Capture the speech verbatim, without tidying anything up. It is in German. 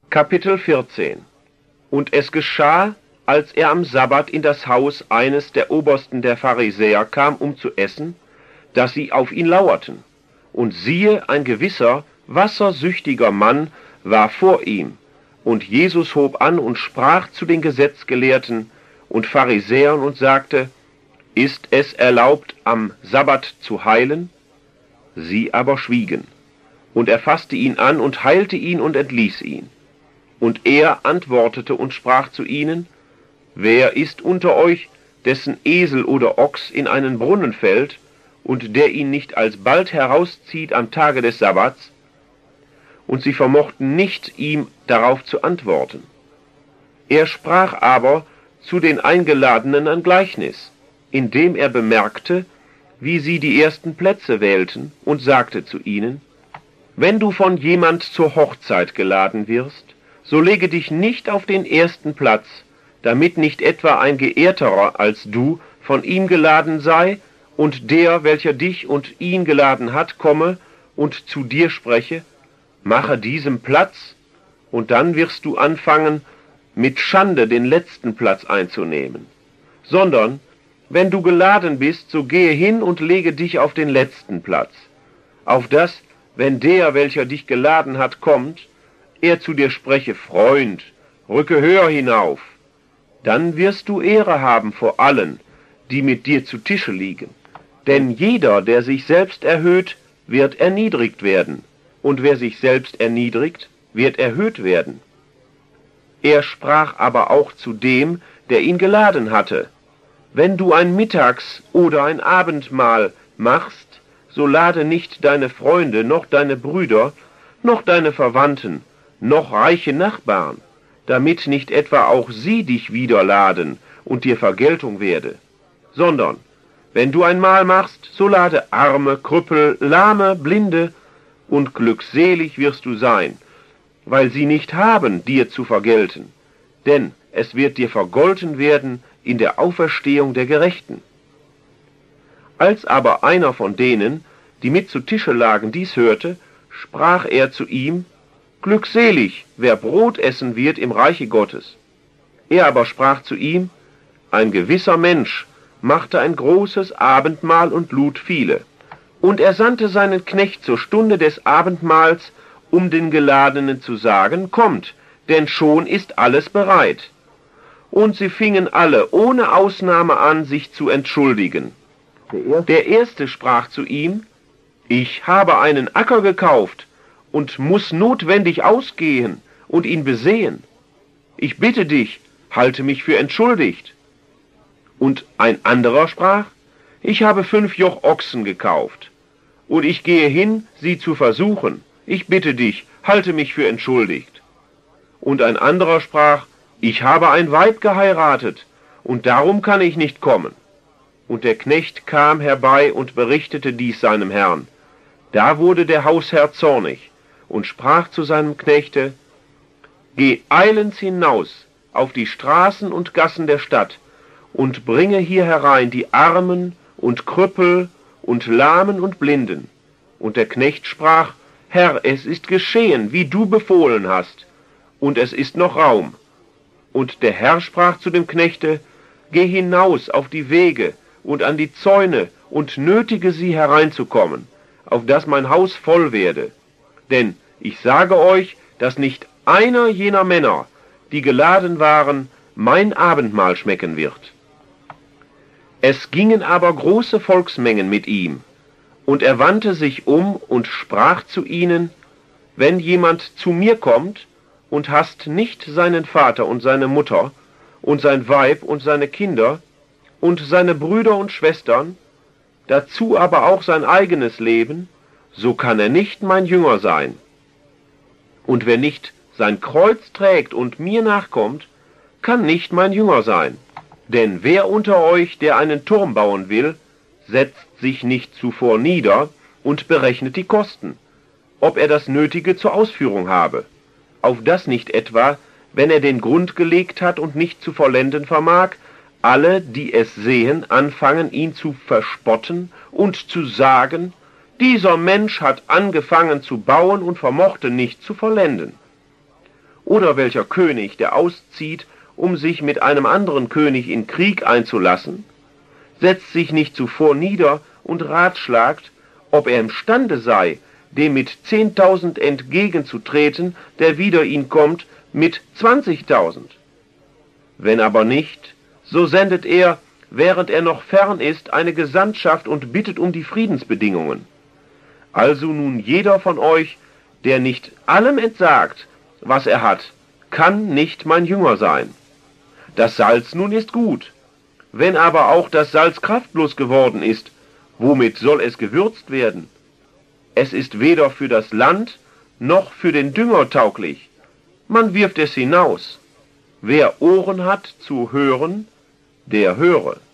Kapitel vierzehn. Und es geschah, als er am Sabbat in das Haus eines der Obersten der Pharisäer kam, um zu essen, dass sie auf ihn lauerten. Und siehe, ein gewisser, wassersüchtiger Mann war vor ihm. Und Jesus hob an und sprach zu den Gesetzgelehrten und Pharisäern und sagte, ist es erlaubt, am Sabbat zu heilen? Sie aber schwiegen. Und er fasste ihn an und heilte ihn und entließ ihn. Und er antwortete und sprach zu ihnen, wer ist unter euch, dessen Esel oder Ochs in einen Brunnen fällt, und der ihn nicht alsbald herauszieht am Tage des Sabbats? Und sie vermochten nicht, ihm darauf zu antworten. Er sprach aber zu den Eingeladenen ein Gleichnis, indem er bemerkte, wie sie die ersten Plätze wählten, und sagte zu ihnen, wenn du von jemand zur Hochzeit geladen wirst, so lege dich nicht auf den ersten Platz, damit nicht etwa ein Geehrterer als du von ihm geladen sei, und der, welcher dich und ihn geladen hat, komme und zu dir spreche, mache diesem Platz, und dann wirst du anfangen, mit Schande den letzten Platz einzunehmen. Sondern, wenn du geladen bist, so gehe hin und lege dich auf den letzten Platz, auf das, wenn der, welcher dich geladen hat, kommt, er zu dir spreche, Freund, rücke höher hinauf, dann wirst du Ehre haben vor allen, die mit dir zu Tische liegen. Denn jeder, der sich selbst erhöht, wird erniedrigt werden, und wer sich selbst erniedrigt, wird erhöht werden. Er sprach aber auch zu dem, der ihn geladen hatte, wenn du ein Mittags- oder ein Abendmahl machst, so lade nicht deine Freunde, noch deine Brüder, noch deine Verwandten, noch reiche Nachbarn, damit nicht etwa auch sie dich wieder laden und dir Vergeltung werde, sondern, wenn du ein Mahl machst, so lade Arme, Krüppel, Lahme, Blinde, und glückselig wirst du sein, weil sie nicht haben, dir zu vergelten, denn es wird dir vergolten werden in der Auferstehung der Gerechten. Als aber einer von denen, die mit zu Tische lagen, dies hörte, sprach er zu ihm, glückselig, wer Brot essen wird im Reiche Gottes. Er aber sprach zu ihm, ein gewisser Mensch machte ein großes Abendmahl und lud viele. Und er sandte seinen Knecht zur Stunde des Abendmahls, um den Geladenen zu sagen, kommt, denn schon ist alles bereit. Und sie fingen alle ohne Ausnahme an, sich zu entschuldigen. Der erste sprach zu ihm, ich habe einen Acker gekauft und muss notwendig ausgehen und ihn besehen. Ich bitte dich, halte mich für entschuldigt. Und ein anderer sprach, ich habe fünf Joch Ochsen gekauft, und ich gehe hin, sie zu versuchen. Ich bitte dich, halte mich für entschuldigt. Und ein anderer sprach, ich habe ein Weib geheiratet, und darum kann ich nicht kommen. Und der Knecht kam herbei und berichtete dies seinem Herrn. Da wurde der Hausherr zornig und sprach zu seinem Knechte, geh eilends hinaus auf die Straßen und Gassen der Stadt und bringe hier herein die Armen und Krüppel und Lahmen und Blinden. Und der Knecht sprach, Herr, es ist geschehen, wie du befohlen hast, und es ist noch Raum. Und der Herr sprach zu dem Knechte, geh hinaus auf die Wege und an die Zäune und nötige sie hereinzukommen, auf dass mein Haus voll werde. Denn ich sage euch, dass nicht einer jener Männer, die geladen waren, mein Abendmahl schmecken wird. Es gingen aber große Volksmengen mit ihm, und er wandte sich um und sprach zu ihnen, wenn jemand zu mir kommt und hasst nicht seinen Vater und seine Mutter und sein Weib und seine Kinder und seine Brüder und Schwestern, dazu aber auch sein eigenes Leben, so kann er nicht mein Jünger sein. Und wer nicht sein Kreuz trägt und mir nachkommt, kann nicht mein Jünger sein. Denn wer unter euch, der einen Turm bauen will, setzt sich nicht zuvor nieder und berechnet die Kosten, ob er das Nötige zur Ausführung habe, auf das nicht etwa, wenn er den Grund gelegt hat und nicht zu vollenden vermag, alle, die es sehen, anfangen, ihn zu verspotten und zu sagen, dieser Mensch hat angefangen zu bauen und vermochte nicht zu vollenden. oder welcher König, der auszieht, um sich mit einem anderen König in Krieg einzulassen, setzt sich nicht zuvor nieder und ratschlagt, ob er imstande sei, dem mit zehntausend entgegenzutreten, der wider ihn kommt, mit zwanzigtausend. Wenn aber nicht, so sendet er, während er noch fern ist, eine Gesandtschaft und bittet um die Friedensbedingungen. Also nun jeder von euch, der nicht allem entsagt, was er hat, kann nicht mein Jünger sein. Das Salz nun ist gut. Wenn aber auch das Salz kraftlos geworden ist, womit soll es gewürzt werden? Es ist weder für das Land noch für den Dünger tauglich. Man wirft es hinaus. Wer Ohren hat zu hören, der höre.